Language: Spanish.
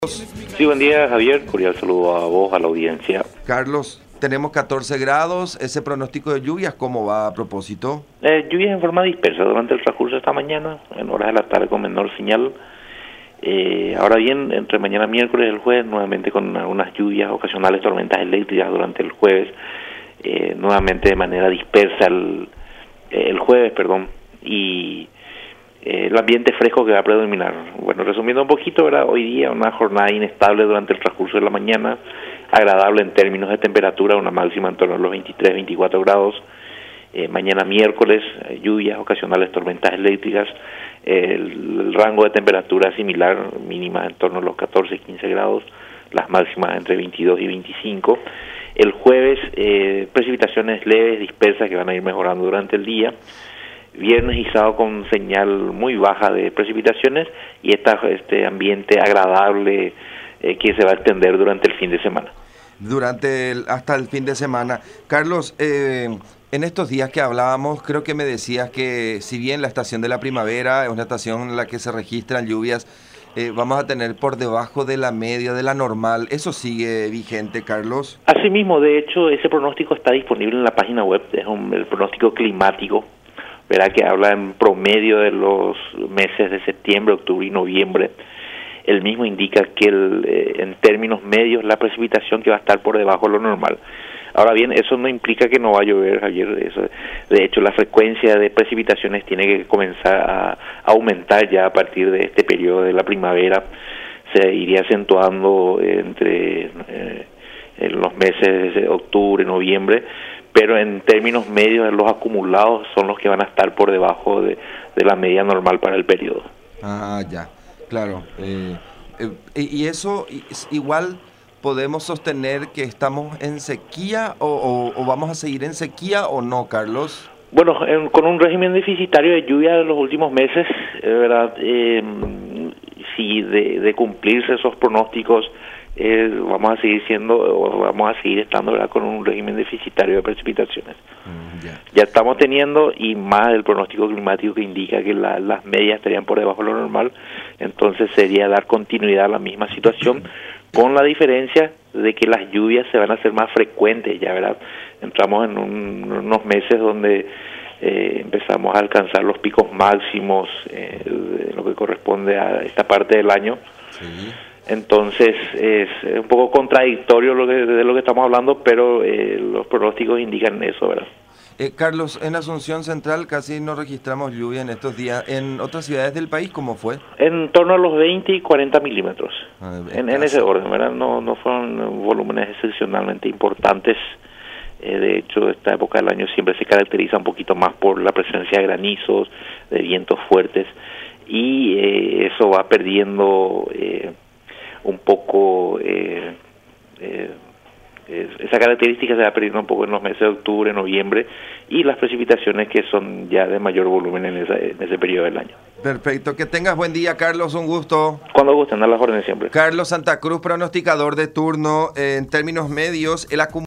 Sí, buen día, Javier. Cordial saludo a vos, a la audiencia. Carlos, tenemos 14 grados. Ese pronóstico de lluvias, ¿cómo va a propósito? Lluvias en forma dispersa durante el transcurso de esta mañana, en horas de la tarde con menor señal. Ahora bien, entre mañana miércoles y el jueves, nuevamente con algunas lluvias ocasionales, tormentas eléctricas durante el jueves, nuevamente de manera dispersa el jueves, y el ambiente fresco que va a predominar. Bueno, resumiendo un poquito, ¿verdad? Hoy día una jornada inestable durante el transcurso de la mañana, agradable en términos de temperatura, una máxima en torno a los 23, 24 grados. Mañana miércoles, lluvias ocasionales, tormentas eléctricas, el rango de temperatura similar, mínima en torno a los 14, 15 grados, las máximas entre 22 y 25. El jueves, precipitaciones leves, dispersas, que van a ir mejorando durante el día. Viernes y sábado con señal muy baja de precipitaciones y este ambiente agradable que se va a extender durante el fin de semana. Hasta el fin de semana. Carlos, en estos días que hablábamos, creo que me decías que si bien la estación de la primavera es una estación en la que se registran lluvias, vamos a tener por debajo de la media, de la normal. ¿Eso sigue vigente, Carlos? Asimismo, de hecho, ese pronóstico está disponible en la página web, es el pronóstico climático, ¿verdad? Que habla en promedio de los meses de septiembre, octubre y noviembre. El mismo indica que en términos medios la precipitación que va a estar por debajo de lo normal. Ahora bien, eso no implica que no va a llover, Javier. De hecho, la frecuencia de precipitaciones tiene que comenzar a aumentar ya a partir de este periodo de la primavera. Se iría acentuando entre en los meses de octubre, noviembre, pero en términos medios los acumulados son los que van a estar por debajo de la media normal para el periodo. Ah, ya, claro. Y eso igual podemos sostener que estamos en sequía o vamos a seguir en sequía o no, Carlos. Bueno, con un régimen deficitario de lluvia de los últimos meses, ¿verdad? Si de cumplirse esos pronósticos, vamos a seguir estando, ¿verdad?, con un régimen deficitario de precipitaciones. Ya estamos teniendo, y más el pronóstico climático que indica que las medias estarían por debajo de lo normal, entonces sería dar continuidad a la misma situación, con la diferencia de que las lluvias se van a hacer más frecuentes, ya, ¿verdad? Entramos en unos meses donde empezamos a alcanzar los picos máximos en lo que corresponde a esta parte del año. Sí. Entonces es un poco contradictorio de lo que estamos hablando, pero los pronósticos indican eso, ¿verdad? Carlos, en Asunción Central casi no registramos lluvia en estos días. ¿En otras ciudades del país cómo fue? En torno a los 20 y 40 milímetros, en ese orden, ¿verdad? No fueron volúmenes excepcionalmente importantes. De hecho, esta época del año siempre se caracteriza un poquito más por la presencia de granizos, de vientos fuertes, y eso va perdiendo un poco, esa característica se va perdiendo un poco en los meses de octubre, noviembre, y las precipitaciones que son ya de mayor volumen en ese periodo del año. Perfecto, que tengas buen día, Carlos, un gusto. Cuando gusten, a las órdenes siempre. Carlos Santa Cruz, pronosticador de turno en términos medios, el acumulado